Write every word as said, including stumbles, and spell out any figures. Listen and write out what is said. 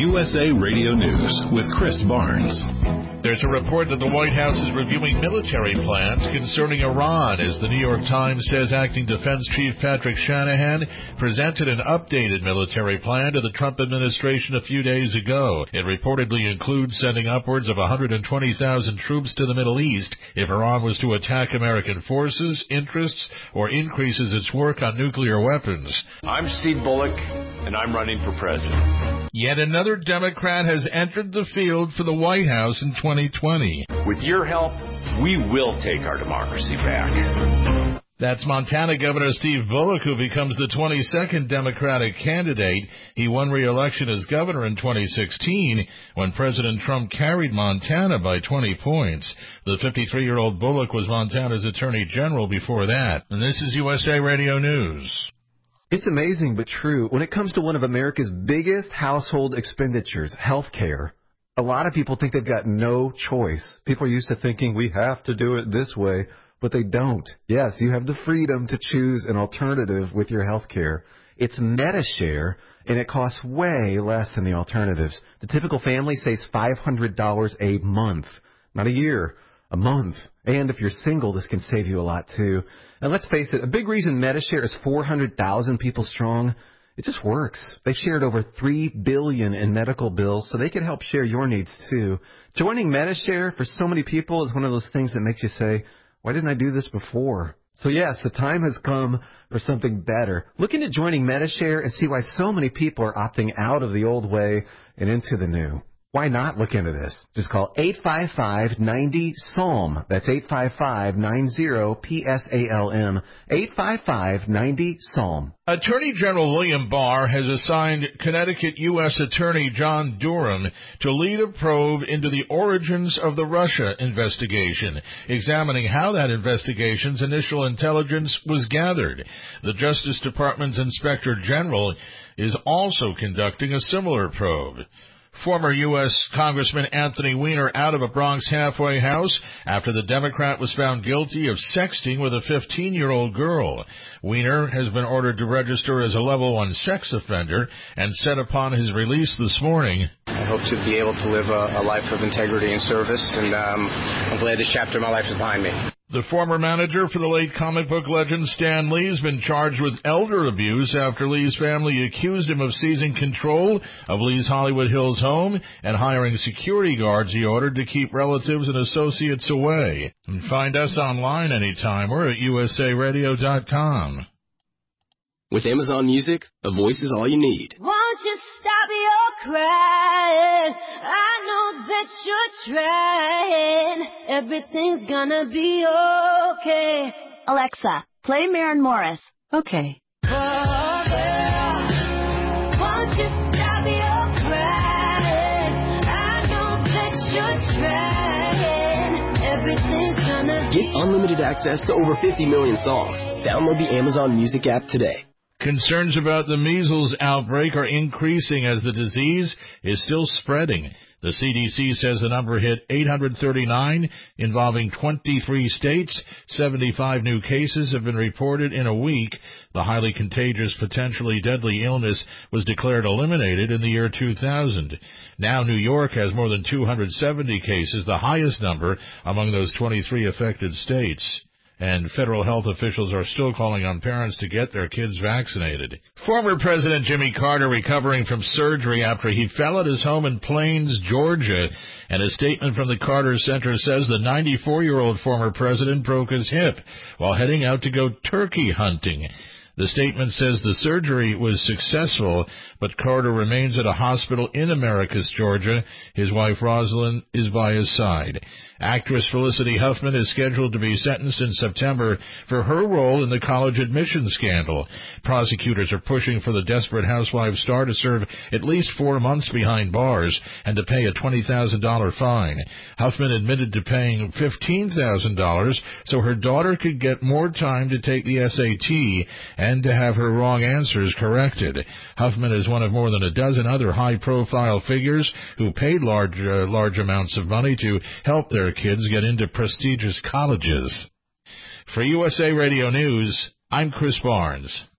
U S A Radio News with Chris Barnes. There's a report that the White House is reviewing military plans concerning Iran, as the New York Times says Acting Defense Chief Patrick Shanahan presented an updated military plan to the Trump administration a few days ago. It reportedly includes sending upwards of one hundred twenty thousand troops to the Middle East if Iran was to attack American forces, interests, or increases its work on nuclear weapons. I'm Steve Bullock, and I'm running for president. Yet another Democrat has entered the field for the White House in twenty twenty. With your help, we will take our democracy back. That's Montana Governor Steve Bullock, who becomes the twenty-second Democratic candidate. He won re-election as governor in twenty sixteen when President Trump carried Montana by twenty points. The fifty-three-year-old Bullock was Montana's attorney general before that. And this is U S A Radio News. It's amazing but true. When it comes to one of America's biggest household expenditures, health care, a lot of people think they've got no choice. People are used to thinking we have to do it this way, but they don't. Yes, you have the freedom to choose an alternative with your health care. It's Medi-Share, and it costs way less than the alternatives. The typical family saves five hundred dollars a month, not a year, a month. And if you're single, this can save you a lot, too. And let's face it, a big reason Medi-Share is four hundred thousand people strong, it just works. They've shared over three billion dollars in medical bills, so they can help share your needs, too. Joining Medi-Share for so many people is one of those things that makes you say, why didn't I do this before? So, yes, the time has come for something better. Look into joining Medi-Share and see why so many people are opting out of the old way and into the new. Why not look into this? Just call eight five five, nine zero, S A L M. That's eight five five, nine zero, P S A L M. eight five five, nine zero, S A L M. Attorney General William Barr has assigned Connecticut U S Attorney John Durham to lead a probe into the origins of the Russia investigation, examining how that investigation's initial intelligence was gathered. The Justice Department's Inspector General is also conducting a similar probe. Former U S Congressman Anthony Weiner out of a Bronx halfway house after the Democrat was found guilty of sexting with a fifteen-year-old girl. Weiner has been ordered to register as a level one sex offender and said upon his release this morning, I hope to be able to live a, a life of integrity and service, and um, I'm glad this chapter of my life is behind me. The former manager for the late comic book legend Stan Lee has been charged with elder abuse after Lee's family accused him of seizing control of Lee's Hollywood Hills home and hiring security guards he ordered to keep relatives and associates away. And find us online anytime. We're at U S A radio dot com. With Amazon Music, a voice is all you need. Won't you stop your crying? I know that you're trying. Everything's gonna be okay. Alexa, play Maren Morris. Okay. Oh, girl, won't you stop your crying? I know that you're trying. Everything's gonna be Get unlimited access to over fifty million songs. Download the Amazon Music app today. Concerns about the measles outbreak are increasing as the disease is still spreading. The C D C says the number hit eight hundred thirty-nine, involving twenty-three states. seventy-five new cases have been reported in a week. The highly contagious, potentially deadly illness was declared eliminated in the year two thousand. Now New York has more than two hundred seventy cases, the highest number among those twenty-three affected states. And federal health officials are still calling on parents to get their kids vaccinated. Former President Jimmy Carter recovering from surgery after he fell at his home in Plains, Georgia. And a statement from the Carter Center says the ninety-four-year-old former president broke his hip while heading out to go turkey hunting. The statement says the surgery was successful, but Carter remains at a hospital in Americus, Georgia. His wife, Rosalind, is by his side. Actress Felicity Huffman is scheduled to be sentenced in September for her role in the college admissions scandal. Prosecutors are pushing for the Desperate Housewives star to serve at least four months behind bars and to pay a twenty thousand dollars fine. Huffman admitted to paying fifteen thousand dollars so her daughter could get more time to take the S A T and to have her wrong answers corrected. Huffman is one of more than a dozen other high-profile figures who paid large, uh, large amounts of money to help their kids get into prestigious colleges. For U S A Radio News, I'm Chris Barnes.